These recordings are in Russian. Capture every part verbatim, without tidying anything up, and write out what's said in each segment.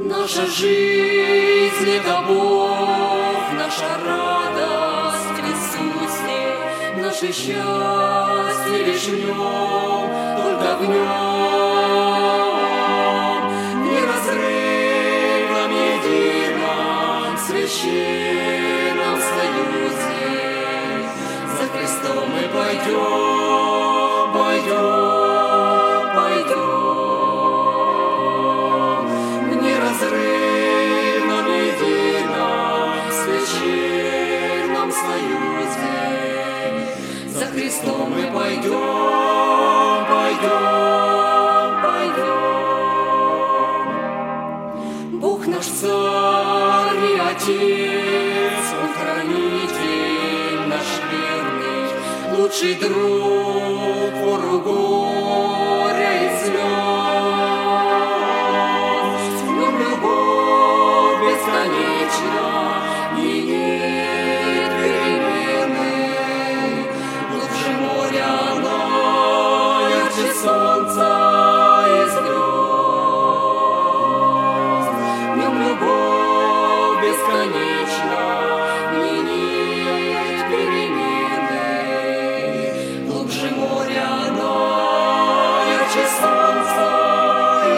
Наша жизнь — это Бог, наша радость в Иисусе, наше счастье лишь в Нем, только в Нем. В неразрывном едином священном союзе за Христом мы пойдем, пойдем, пойдем. В неразрывном едином священном союзе за Христом мы пойдем, пойдем, пойдем. Бог наш Царь и Отец, Он хранитель наш верный, лучший друг в пору горя и слез. В Нем любовь бесконечна, и нет перемены. Глубже моря она, ярче солнца и звезд. В Нем любовь бесконечна, и нет перемены. Глубже моря она, ярче солнца и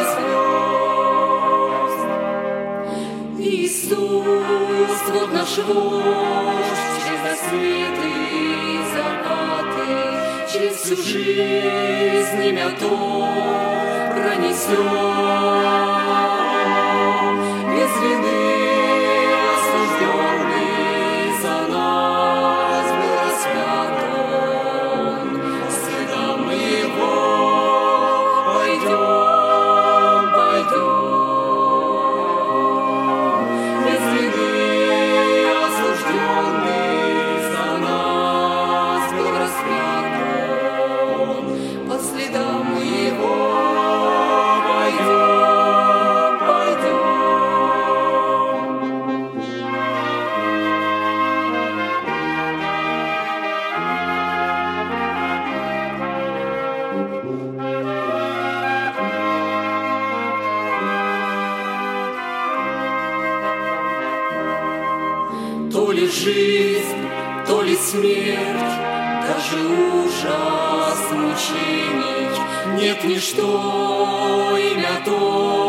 звезд. Иисус, вот наш вождь, через рассветы и закаты, через всю жизнь имя то пронесем. Без вины осужденный за нас был распят Он, по следам мы Его пойдем, пойдем. Без вины осужденный за нас был распят Он, по следам мы Его пойдем, пойдем. То ли жизнь, то ли смерть, даже ужас мучений, нет ничто имя то